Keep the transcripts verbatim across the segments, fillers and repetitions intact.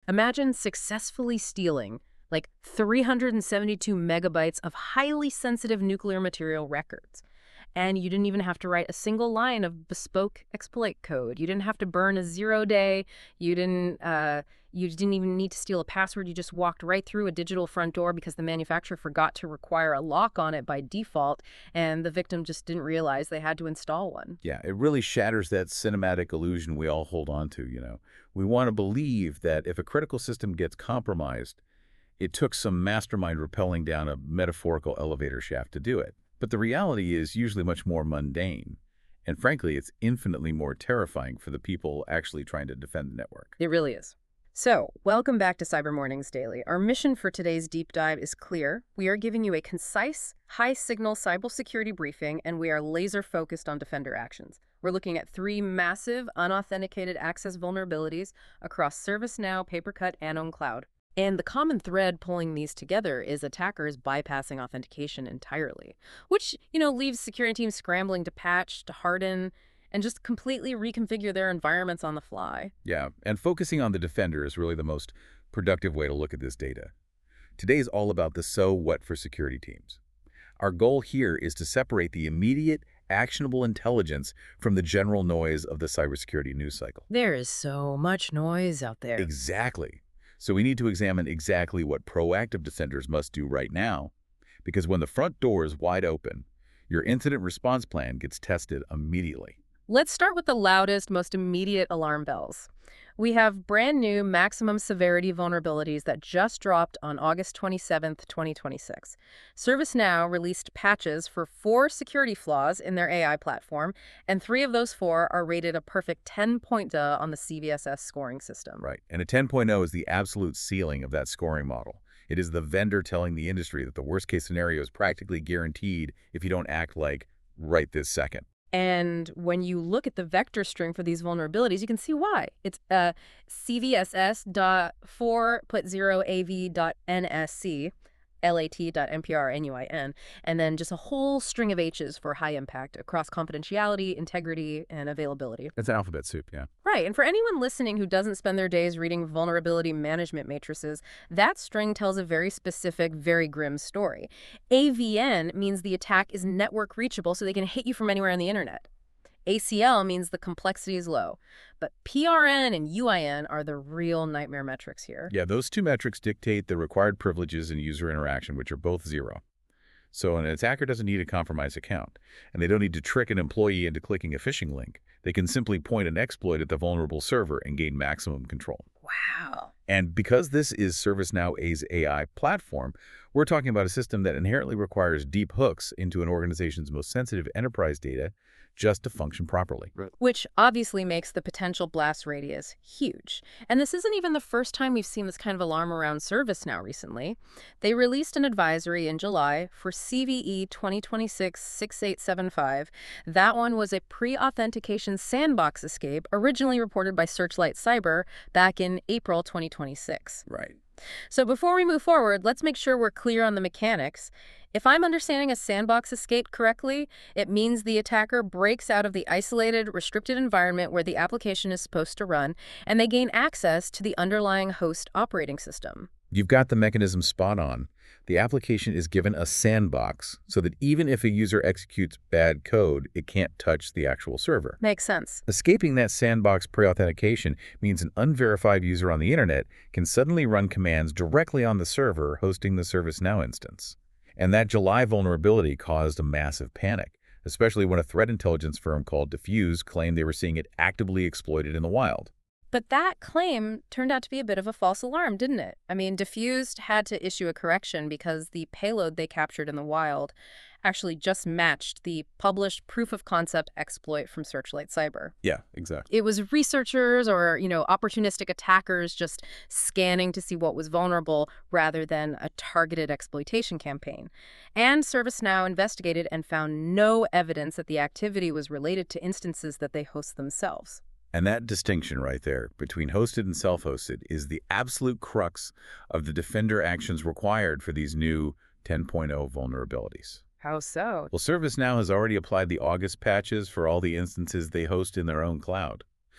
Imagine successfully stealing like three hundred seventy-two megabytes of highly sensitive nuclear material records. And you didn't even have to write a single line of bespoke exploit code. You didn't have to burn a zero day. You didn't, uh, you didn't even need to steal a password. You just walked right through a digital front door because the manufacturer forgot to require a lock on it by default, and the victim just didn't realize they had to install one. Yeah, it really shatters that cinematic illusion we all hold on to, you know. We want to believe that if a critical system gets compromised, it took some mastermind rappelling down a metaphorical elevator shaft to do it. But the reality is usually much more mundane. And frankly, it's infinitely more terrifying for the people actually trying to defend the network. It really is. So, welcome back to Cyber Mornings Daily. Our mission for today's deep dive is clear. We are giving you a concise, high-signal cybersecurity briefing, and we are laser-focused on defender actions. We're looking at three massive, unauthenticated access vulnerabilities across ServiceNow, Papercut, and OwnCloud. And the common thread pulling these together is attackers bypassing authentication entirely, which, you know, leaves security teams scrambling to patch, to harden, and just completely reconfigure their environments on the fly. Yeah, and focusing on the defender is really the most productive way to look at this data. Today is all about the so what for security teams. Our goal here is to separate the immediate, actionable intelligence from the general noise of the cybersecurity news cycle. There is so much noise out there. Exactly. So we need to examine exactly what proactive defenders must do right now, because when the front door is wide open, your incident response plan gets tested immediately. Let's start with the loudest, most immediate alarm bells. We have brand new maximum severity vulnerabilities that just dropped on August twenty-seventh, twenty twenty-six. ServiceNow released patches for four security flaws in their A I platform, and three of those four are rated a perfect ten point zero on the C V S S scoring system. Right, and a ten point zero is the absolute ceiling of that scoring model. It is the vendor telling the industry that the worst-case scenario is practically guaranteed if you don't act like right this second. And when you look at the vector string for these vulnerabilities, you can see why. It's uh, C V S S dot four point zero A V dot N S C, L A T dot M P R N U I N, and then just a whole string of H's for high impact across confidentiality, integrity, and availability. It's alphabet soup, yeah. Right, and for anyone listening who doesn't spend their days reading vulnerability management matrices, that string tells a very specific, very grim story. A V N means the attack is network reachable, so they can hit you from anywhere on the internet. A C L means the complexity is low. But P R N and U I N are the real nightmare metrics here. Yeah, those two metrics dictate the required privileges and user interaction, which are both zero. So an attacker doesn't need a compromised account, and they don't need to trick an employee into clicking a phishing link. They can simply point an exploit at the vulnerable server and gain maximum control. Wow. And because this is ServiceNow's A I platform, we're talking about a system that inherently requires deep hooks into an organization's most sensitive enterprise data just to function properly. Right. Which obviously makes the potential blast radius huge. And this isn't even the first time we've seen this kind of alarm around ServiceNow recently. They released an advisory in July for C V E twenty twenty-six dash six eight seven five. That one was a pre-authentication sandbox escape originally reported by Searchlight Cyber back in April twenty twenty-six. Right. So before we move forward, let's make sure we're clear on the mechanics. If I'm understanding a sandbox escape correctly, it means the attacker breaks out of the isolated, restricted environment where the application is supposed to run, and they gain access to the underlying host operating system. You've got the mechanism spot on. The application is given a sandbox so that even if a user executes bad code, it can't touch the actual server. Makes sense. Escaping that sandbox pre-authentication means an unverified user on the internet can suddenly run commands directly on the server hosting the ServiceNow instance. And that July vulnerability caused a massive panic, especially when a threat intelligence firm called Diffuse claimed they were seeing it actively exploited in the wild. But that claim turned out to be a bit of a false alarm, didn't it? I mean, Diffused had to issue a correction because the payload they captured in the wild actually just matched the published proof-of-concept exploit from Searchlight Cyber. Yeah, exactly. It was researchers or, you know, opportunistic attackers just scanning to see what was vulnerable rather than a targeted exploitation campaign. And ServiceNow investigated and found no evidence that the activity was related to instances that they host themselves. And that distinction right there between hosted and self-hosted is the absolute crux of the defender actions required for these new ten point oh vulnerabilities. How so? Well, ServiceNow has already applied the August patches for all the instances they host in their own cloud.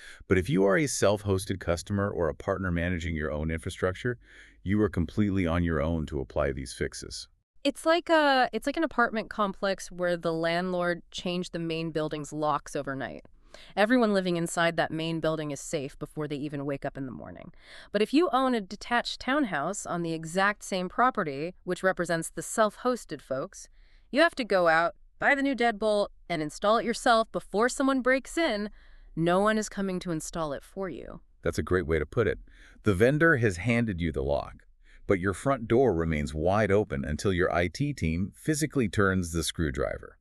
But if you are a self-hosted customer or a partner managing your own infrastructure, you are completely on your own to apply these fixes. It's like a it's like an apartment complex where the landlord changed the main building's locks overnight. Everyone living inside that main building is safe before they even wake up in the morning. But if you own a detached townhouse on the exact same property, which represents the self-hosted folks, you have to go out, buy the new deadbolt, and install it yourself before someone breaks in. No one is coming to install it for you. That's a great way to put it. The vendor has handed you the lock, but your front door remains wide open until your I T team physically turns the screwdriver.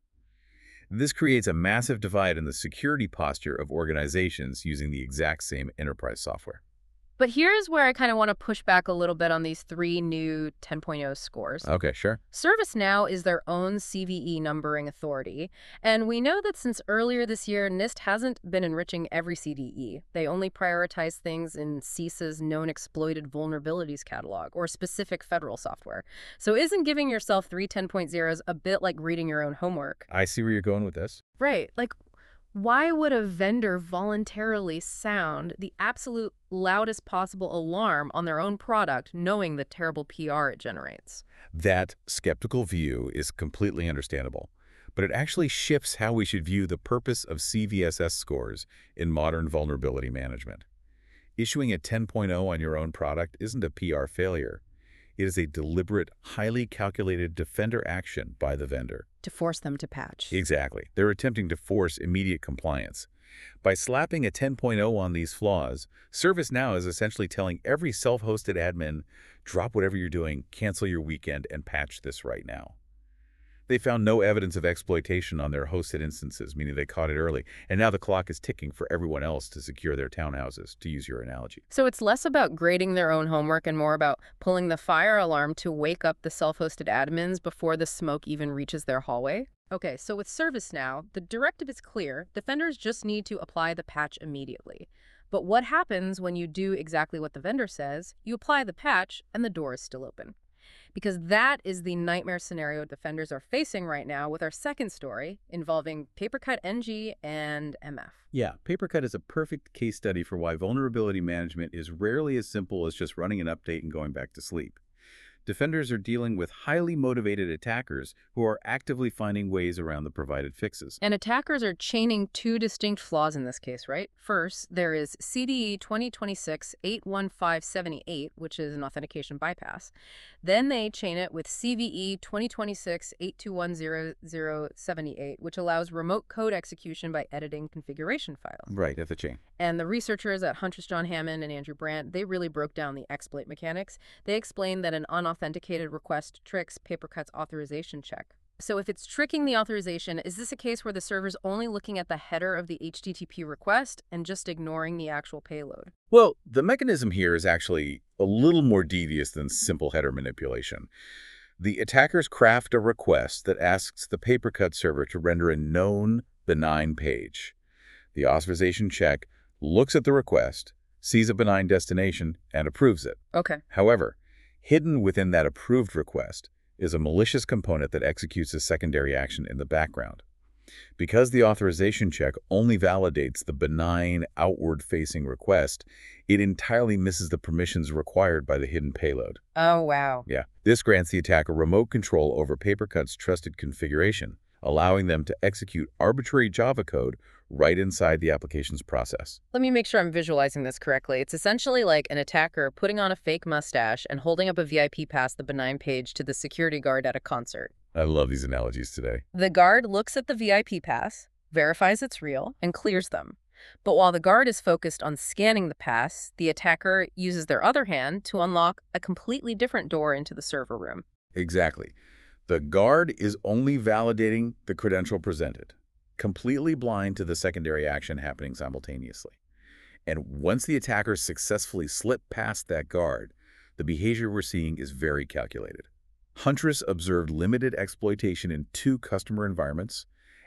This creates a massive divide in the security posture of organizations using the exact same enterprise software. But here's where I kind of want to push back a little bit on these three new ten point oh scores. Okay, sure. ServiceNow is their own C V E numbering authority, and we know that since earlier this year, NIST hasn't been enriching every C V E. They only prioritize things in CISA's Known Exploited Vulnerabilities catalog, or specific federal software. So isn't giving yourself three ten point ohs a bit like reading your own homework? I see where you're going with this. Right, like, why would a vendor voluntarily sound the absolute loudest possible alarm on their own product knowing the terrible P R it generates? That skeptical view is completely understandable, but it actually shifts how we should view the purpose of C V S S scores in modern vulnerability management. Issuing a ten point oh on your own product isn't a P R failure. It is a deliberate, highly calculated defender action by the vendor. To force them to patch. Exactly. They're attempting to force immediate compliance. By slapping a ten point oh on these flaws, ServiceNow is essentially telling every self-hosted admin, drop whatever you're doing, cancel your weekend, and patch this right now. They found no evidence of exploitation on their hosted instances, meaning they caught it early, and now the clock is ticking for everyone else to secure their townhouses, to use your analogy. So it's less about grading their own homework and more about pulling the fire alarm to wake up the self-hosted admins before the smoke even reaches their hallway? Okay, so with ServiceNow, the directive is clear. Defenders just need to apply the patch immediately. But what happens when you do exactly what the vendor says? You apply the patch and the door is still open. Because that is the nightmare scenario defenders are facing right now with our second story involving PaperCut N G and M F. Yeah, PaperCut is a perfect case study for why vulnerability management is rarely as simple as just running an update and going back to sleep. Defenders are dealing with highly motivated attackers who are actively finding ways around the provided fixes. And attackers are chaining two distinct flaws in this case, right? First, there is C D E twenty twenty-six dash eight one five seven eight, which is an authentication bypass. Then they chain it with C V E twenty twenty-six dash eight two one zero zero seven eight, which allows remote code execution by editing configuration files. Right, at the chain. And the researchers at Huntress John Hammond and Andrew Brandt, they really broke down the exploit mechanics. They explained that an unauthenticated request tricks PaperCut's authorization check. So if it's tricking the authorization, is this a case where the server's only looking at the header of the H T T P request and just ignoring the actual payload? Well, the mechanism here is actually a little more devious than simple header manipulation. The attackers craft a request that asks the PaperCut server to render a known benign page. The authorization check looks at the request, sees a benign destination, and approves it. Okay. However, hidden within that approved request is a malicious component that executes a secondary action in the background. Because the authorization check only validates the benign, outward-facing request, it entirely misses the permissions required by the hidden payload. Oh, wow. Yeah. This grants the attacker remote control over PaperCut's trusted configuration, allowing them to execute arbitrary Java code right inside the application's process. Let me make sure I'm visualizing this correctly. It's essentially like an attacker putting on a fake mustache and holding up a V I P pass the benign page to the security guard at a concert. I love these analogies today. The guard looks at the V I P pass, verifies it's real, and clears them. But while the guard is focused on scanning the pass, the attacker uses their other hand to unlock a completely different door into the server room. Exactly. The guard is only validating the credential presented, completely blind to the secondary action happening simultaneously. And once the attackers successfully slip past that guard, the behavior we're seeing is very calculated. Huntress observed limited exploitation in two customer environments,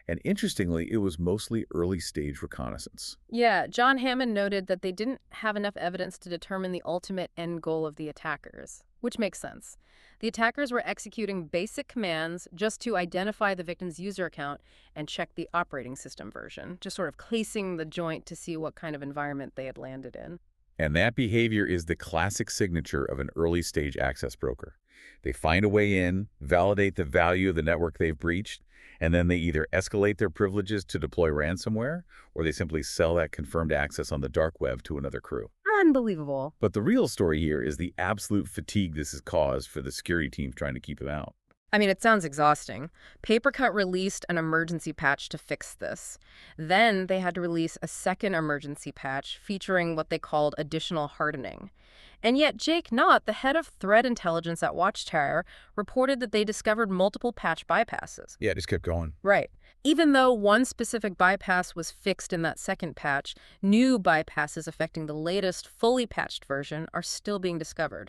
And interestingly, it was mostly early-stage reconnaissance. Yeah, John Hammond noted that they didn't have enough evidence to determine the ultimate end goal of the attackers, which makes sense. The attackers were executing basic commands just to identify the victim's user account and check the operating system version, just sort of casing the joint to see what kind of environment they had landed in. And that behavior is the classic signature of an early-stage access broker. They find a way in, validate the value of the network they've breached, and then they either escalate their privileges to deploy ransomware, or they simply sell that confirmed access on the dark web to another crew. Unbelievable. But the real story here is the absolute fatigue this has caused for the security team trying to keep them out. I mean, it sounds exhausting. PaperCut released an emergency patch to fix this. Then they had to release a second emergency patch featuring what they called additional hardening. And yet Jake Knott, the head of threat intelligence at Watchtower, reported that they discovered multiple patch bypasses. Yeah, just kept going. Right. Even though one specific bypass was fixed in that second patch, new bypasses affecting the latest fully patched version are still being discovered.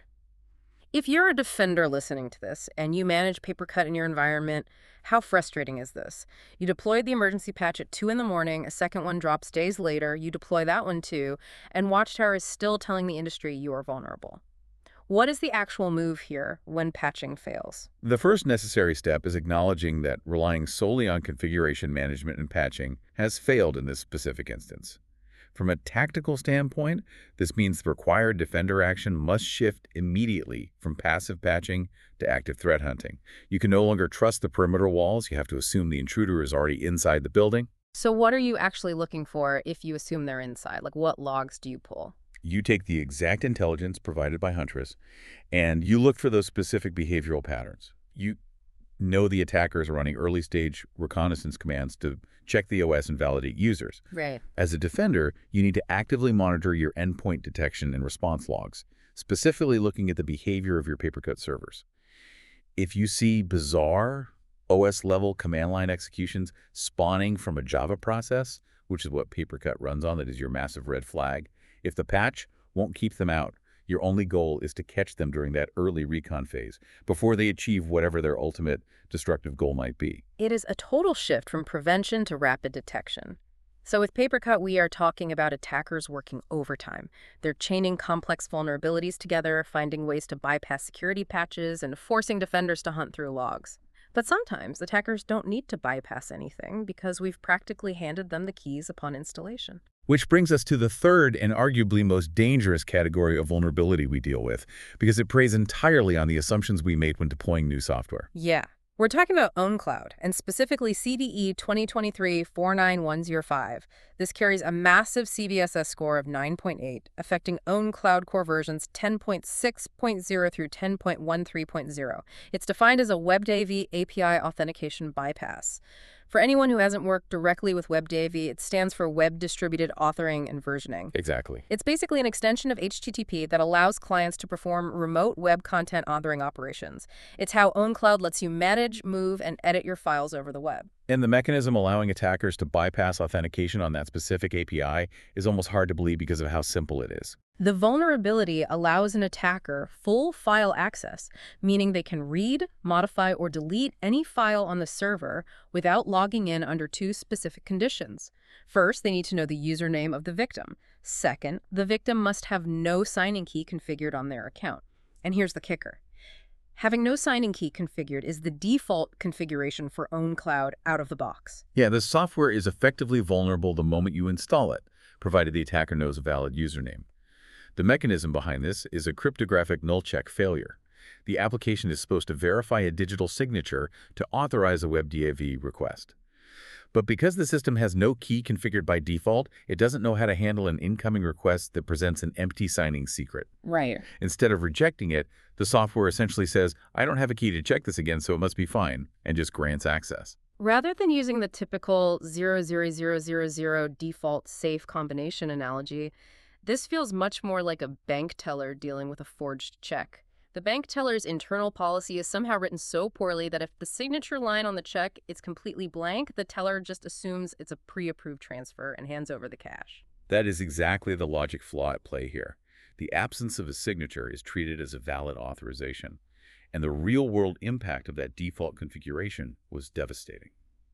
If you're a defender listening to this and you manage PaperCut in your environment, how frustrating is this? You deployed the emergency patch at two in the morning, a second one drops days later, you deploy that one too, and Watchtower is still telling the industry you are vulnerable. What is the actual move here when patching fails? The first necessary step is acknowledging that relying solely on configuration management and patching has failed in this specific instance. From a tactical standpoint, this means the required defender action must shift immediately from passive patching to active threat hunting. You can no longer trust the perimeter walls. You have to assume the intruder is already inside the building. So what are you actually looking for if you assume they're inside? Like, what logs do you pull? You take the exact intelligence provided by Huntress, and you look for those specific behavioral patterns. You know the attackers are running early-stage reconnaissance commands to check the O S and validate users. Right. As a defender, you need to actively monitor your endpoint detection and response logs, specifically looking at the behavior of your PaperCut servers. If you see bizarre O S-level command line executions spawning from a Java process, which is what PaperCut runs on, that is your massive red flag, if the patch won't keep them out, your only goal is to catch them during that early recon phase before they achieve whatever their ultimate destructive goal might be. It is a total shift from prevention to rapid detection. So with PaperCut, we are talking about attackers working overtime. They're chaining complex vulnerabilities together, finding ways to bypass security patches, and forcing defenders to hunt through logs. But sometimes attackers don't need to bypass anything because we've practically handed them the keys upon installation. Which brings us to the third and arguably most dangerous category of vulnerability we deal with, because it preys entirely on the assumptions we made when deploying new software. Yeah. We're talking about OwnCloud, and specifically C V E twenty twenty-three dash four nine one zero five. This carries a massive C V S S score of nine point eight, affecting OwnCloud core versions ten point six point zero through ten point thirteen point zero. It's defined as a WebDAV A P I authentication bypass. For anyone who hasn't worked directly with WebDAV, it stands for Web Distributed Authoring and Versioning. Exactly. It's basically an extension of H T T P that allows clients to perform remote web content authoring operations. It's how OwnCloud lets you manage, move, and edit your files over the web. And the mechanism allowing attackers to bypass authentication on that specific A P I is almost hard to believe because of how simple it is. The vulnerability allows an attacker full file access, meaning they can read, modify, or delete any file on the server without logging in under two specific conditions. First, they need to know the username of the victim. Second, the victim must have no signing key configured on their account. And here's the kicker. Having no signing key configured is the default configuration for OwnCloud out of the box. Yeah, the software is effectively vulnerable the moment you install it, provided the attacker knows a valid username. The mechanism behind this is a cryptographic null-check failure. The application is supposed to verify a digital signature to authorize a WebDAV request. But because the system has no key configured by default, it doesn't know how to handle an incoming request that presents an empty signing secret. Right. Instead of rejecting it, the software essentially says, I don't have a key to check this again, so it must be fine, and just grants access. Rather than using the typical zero zero zero zero zero default safe combination analogy, this feels much more like a bank teller dealing with a forged check. The bank teller's internal policy is somehow written so poorly that if the signature line on the check is completely blank, the teller just assumes it's a pre-approved transfer and hands over the cash. That is exactly the logic flaw at play here. The absence of a signature is treated as a valid authorization, and the real-world impact of that default configuration was devastating.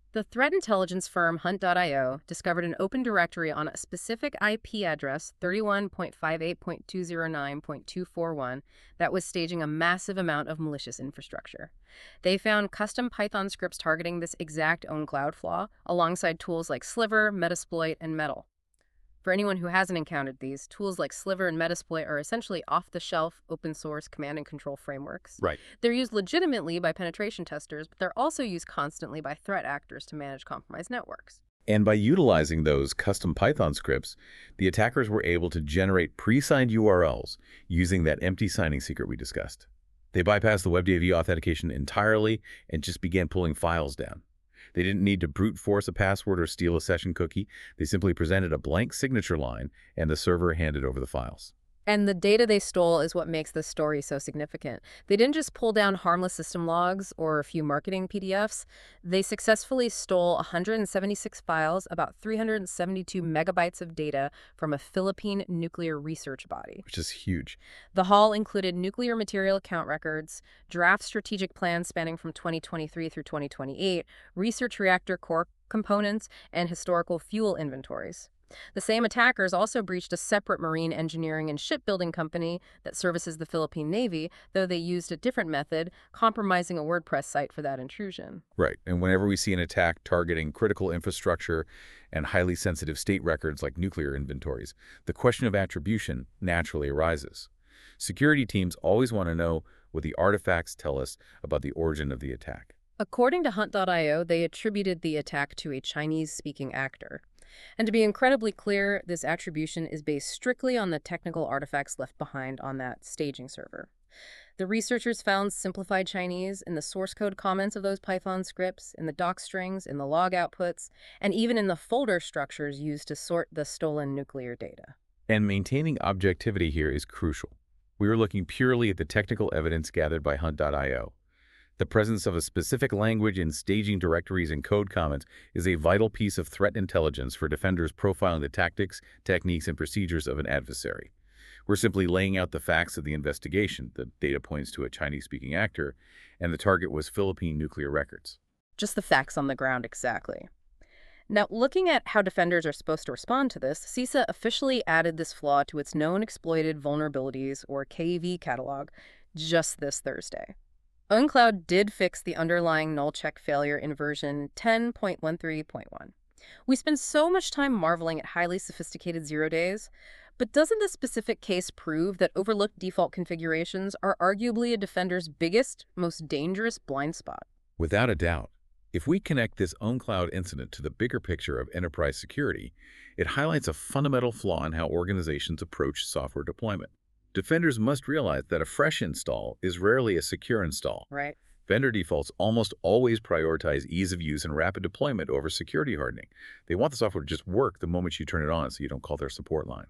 The threat intelligence firm Hunt dot i o discovered an open directory on a specific I P address, thirty-one dot fifty-eight dot two oh nine dot two forty-one, that was staging a massive amount of malicious infrastructure. They found custom Python scripts targeting this exact OwnCloud flaw, alongside tools like Sliver, Metasploit, and Metal. For anyone who hasn't encountered these, tools like Sliver and Metasploit are essentially off-the-shelf, open-source command and control frameworks. Right. They're used legitimately by penetration testers, but they're also used constantly by threat actors to manage compromised networks. And by utilizing those custom Python scripts, the attackers were able to generate pre-signed U R Ls using that empty signing secret we discussed. They bypassed the WebDAV authentication entirely and just began pulling files down. They didn't need to brute force a password or steal a session cookie. They simply presented a blank signature line, and the server handed over the files. And the data they stole is what makes this story so significant. They didn't just pull down harmless system logs or a few marketing P D Fs. They successfully stole one hundred seventy-six files, about three hundred seventy-two megabytes of data from a Philippine nuclear research body. Which is huge. The haul included nuclear material account records, draft strategic plans spanning from twenty twenty-three through twenty twenty-eight, research reactor core components, and historical fuel inventories. The same attackers also breached a separate marine engineering and shipbuilding company that services the Philippine Navy, though they used a different method, compromising a WordPress site for that intrusion. Right. And whenever we see an attack targeting critical infrastructure and highly sensitive state records like nuclear inventories, the question of attribution naturally arises. Security teams always want to know what the artifacts tell us about the origin of the attack. According to Hunt dot i o, they attributed the attack to a Chinese-speaking actor. And to be incredibly clear, this attribution is based strictly on the technical artifacts left behind on that staging server. The researchers found simplified Chinese in the source code comments of those Python scripts, in the doc strings, in the log outputs, and even in the folder structures used to sort the stolen nuclear data. And maintaining objectivity here is crucial. We are looking purely at the technical evidence gathered by Hunt dot i o. The presence of a specific language in staging directories and code comments is a vital piece of threat intelligence for defenders profiling the tactics, techniques, and procedures of an adversary. We're simply laying out the facts of the investigation. The data points to a Chinese-speaking actor, and the target was Philippine nuclear records. Just the facts on the ground, exactly. Now, looking at how defenders are supposed to respond to this, CISA officially added this flaw to its known exploited vulnerabilities, or K E V catalog, just this Thursday. OwnCloud did fix the underlying null check failure in version ten point thirteen point one. We spend so much time marveling at highly sophisticated zero days, but doesn't this specific case prove that overlooked default configurations are arguably a defender's biggest, most dangerous blind spot? Without a doubt. If we connect this OwnCloud incident to the bigger picture of enterprise security, it highlights a fundamental flaw in how organizations approach software deployment. Defenders must realize that a fresh install is rarely a secure install. Right. Vendor defaults almost always prioritize ease of use and rapid deployment over security hardening. They want the software to just work the moment you turn it on so you don't call their support line.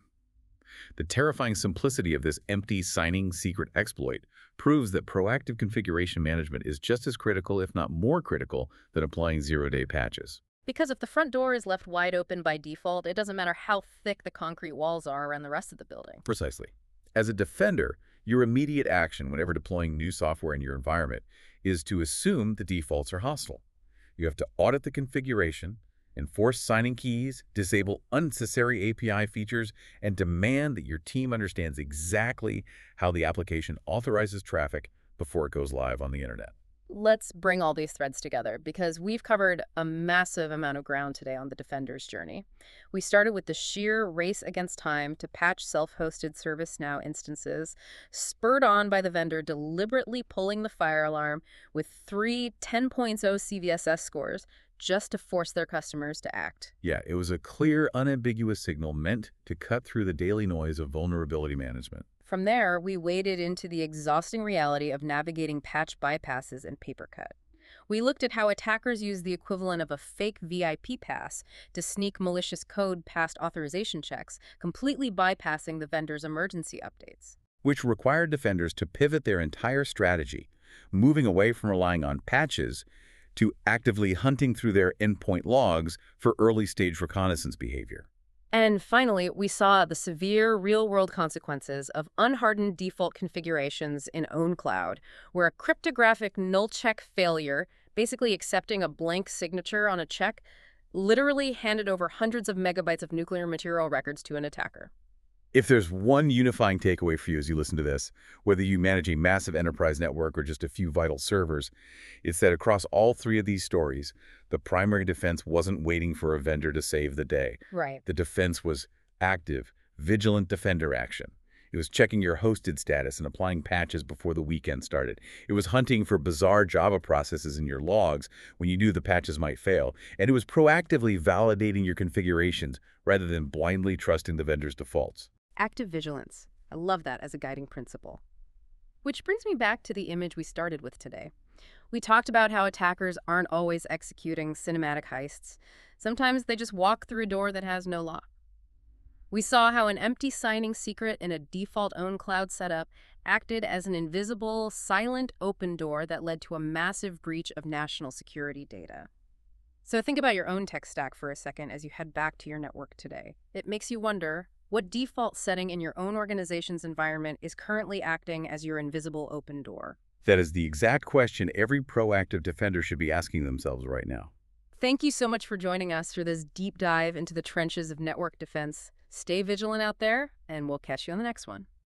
The terrifying simplicity of this empty signing secret exploit proves that proactive configuration management is just as critical, if not more critical, than applying zero-day patches. Because if the front door is left wide open by default, it doesn't matter how thick the concrete walls are around the rest of the building. Precisely. As a defender, your immediate action whenever deploying new software in your environment is to assume the defaults are hostile. You have to audit the configuration, enforce signing keys, disable unnecessary A P I features, and demand that your team understands exactly how the application authorizes traffic before it goes live on the internet. Let's bring all these threads together because we've covered a massive amount of ground today on the defender's journey. We started with the sheer race against time to patch self-hosted ServiceNow instances, spurred on by the vendor deliberately pulling the fire alarm with three ten point oh C V S S scores just to force their customers to act. Yeah, it was a clear, unambiguous signal meant to cut through the daily noise of vulnerability management. From there, we waded into the exhausting reality of navigating patch bypasses and papercut. We looked at how attackers use the equivalent of a fake V I P pass to sneak malicious code past authorization checks, completely bypassing the vendor's emergency updates. Which required defenders to pivot their entire strategy, moving away from relying on patches to actively hunting through their endpoint logs for early-stage reconnaissance behavior. And finally, we saw the severe real-world consequences of unhardened default configurations in OwnCloud, where a cryptographic null check failure basically accepting a blank signature on a check, literally handed over hundreds of megabytes of nuclear material records to an attacker. If there's one unifying takeaway for you as you listen to this, whether you manage a massive enterprise network or just a few vital servers, it's that across all three of these stories, the primary defense wasn't waiting for a vendor to save the day. Right. The defense was active, vigilant defender action. It was checking your hosted status and applying patches before the weekend started. It was hunting for bizarre Java processes in your logs when you knew the patches might fail. And it was proactively validating your configurations rather than blindly trusting the vendor's defaults. Active vigilance. I love that as a guiding principle. Which brings me back to the image we started with today. We talked about how attackers aren't always executing cinematic heists. Sometimes they just walk through a door that has no lock. We saw how an empty signing secret in a default-owned cloud setup acted as an invisible, silent open door that led to a massive breach of national security data. So think about your own tech stack for a second as you head back to your network today. It makes you wonder, what default setting in your own organization's environment is currently acting as your invisible open door? That is the exact question every proactive defender should be asking themselves right now. Thank you so much for joining us for this deep dive into the trenches of network defense. Stay vigilant out there, and we'll catch you on the next one.